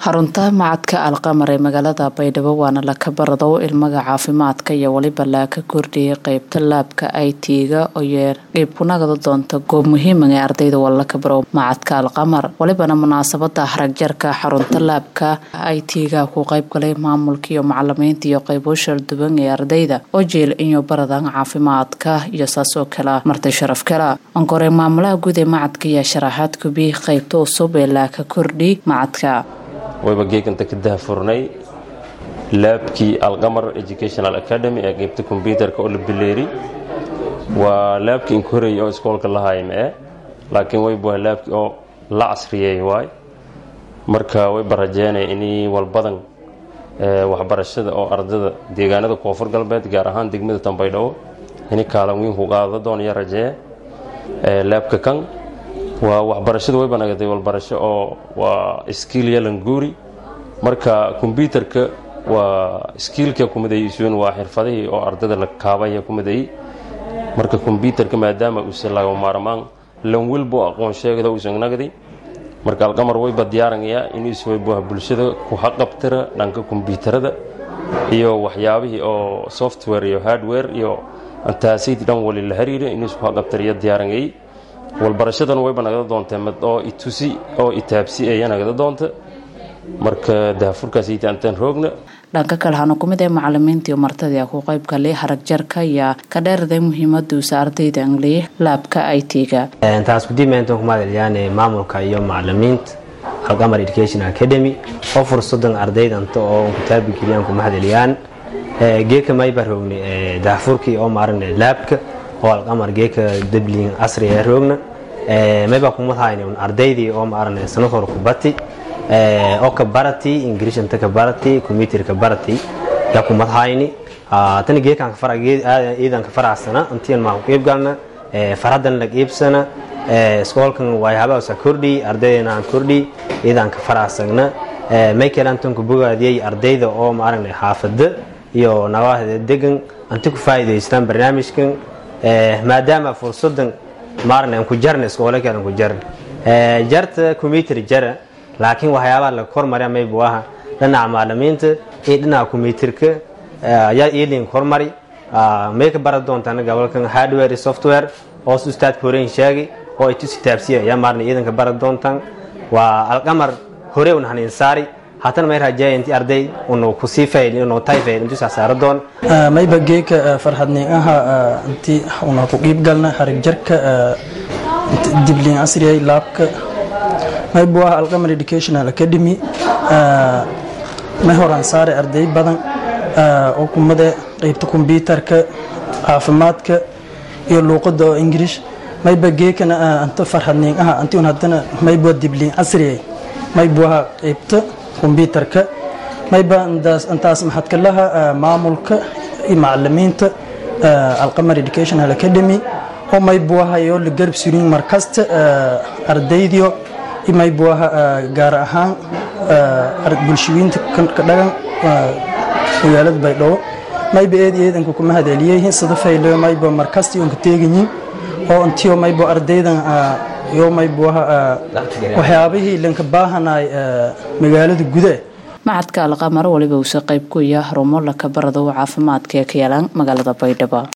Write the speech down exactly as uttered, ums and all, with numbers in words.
Xarunta macadka Alqamar ee magaalada Baydhabo waana la ka barado ilmaga caafimaadka iyo waliba la ka kordhiyay qaybta laabka I T-ga oo yeer qayb ku nagada doonta goob muhiim ah ee ardayda wala ka baro macadka Alqamar walibana munaasabada xarag jarka xarunta laabka I T-ga ku qayb galay maamulka iyo macallimiinta iyo qaybo sharduban ee ardayda oo jeel inuu baradan caafimaadka iyo saasoo kala martay sharaf kala anqore maamulaha guud ee macadka iyo sharaxaad ku bi qaybta cusub ee la ka kordhi macadka wayba geekanta ka daafurnay laabkii Alqamar Educational Academy ee qaybta computerka oo la bileeri waa laabkii in koray oo iskoolka la haymee laakiin wayba laabkii oo la casriyay way marka way barajeynay inii walbadan ee waxbarashada oo ardayda deegaanada Koonfur Galbeed gaar ahaan degmada Tanbaydhabo inay kaalin weyn ku qaado doonaya rajee ee laabka kan waa waxbarashada way banaagatay walbarasho oo waa skill yeelan guuri marka computerka waa skillka kumaday isuun waa xirfadihii oo ardayda la kaabaya kumaday marka computerka maadaama uu salaamo maarmaan lan walbo aqoon sheegada uu sanagday marka Alqamar way badiyaaranaya inuu isoo baa bulshada ku xaqabtira dhanka computerada iyo waxyaabihii oo software iyo hardware iyo antaasii dhan wali la xiriir inuu isoo xaqabtiriya diyaaranay walbarashadan way banagada doontaa mid oo itusi oo itaabsi ay anagada doonta marka daafurkaas ay taantan roogna dhanka kale waxaan ku mid ah macallimiinta iyo martida ku qayb galay xarag jarka iyo ka dheerday muhiimadda uu ardayda English laabka I T-ga taas ku diimeento kuma leeyahay maamulka iyo macallimiinta Alqamar Educational Academy oo fursadan ardayda inta oo kitaab geliyaan ku mahadceliyaan ee geeka may barogni daafurkii oo maarinay laabka oo Alqamar geeka dublin asri ee roogna ee mayba kuma hayno ardaydii oo maarinay sanadkor ku bati ee oo ka barati English inta ka barati computer ka barati ya kuma hayni tan geeka ka faragay iidan ka faraasana intii ma qeyb galna ee faradan la qeybsana ee iskoolkan way habawsa kordhi ardayna aan kordhi iidan ka faraasagna ee may kalantan ku bogaadiyay ardayda oo maarinay xaafada iyo nawaahida degan inta ku faa'iideystaan barnaamijkan ee maadaama fursadan maarnaan ku jarnay iskoolka ku jarn ee jarta computer jara laakiin waxyaabo la kormaray may buaha dhinaca macallimiinta ee dhinaca computerka ayaa eelin kormari may ka baran doontaan gobolkan hardware iyo software oo ustaad horeen sheegay oo ay tusi taabsiya ayaa maarnay iidan ka baran doontaan waa Alqamar hore una hanin saari hatan may rajayn intii arday uu ku sii faayil inuu tayfay intuu saaro doon may bageeka farxadnay aha intii una ku qeyb galna xarig jarka diblin asriyay laabka may buu Alqamar Educational Academy may horan saare arday badan oo kumada qaybta computerka caafimaadka iyo luqadda English may bageekana inta farxadnay aha intii una hadana may buu diblin asriyay may buu qaybta computerka may baan daas antaas maxad kalaha maamulka iyo macallimiinta Alqamar Educational Academy oo may buuhayo la garab surin markasta ardaydiyo may buuha gaar ahaan bulshooyinka ka dhagan magaalada Baydhabo may beed eedanku kuma hadaliyeen sida faylo may baa markasta oo ka teegin oo intii may baa ardaydan iyo may buuha waxyaabihii lanka baahanay magaalada gudaha macadka Alqamar waliba uu qayb ku yahay horumo la ka barado caafimaadka ee ka yalan magaalada Baydhabo.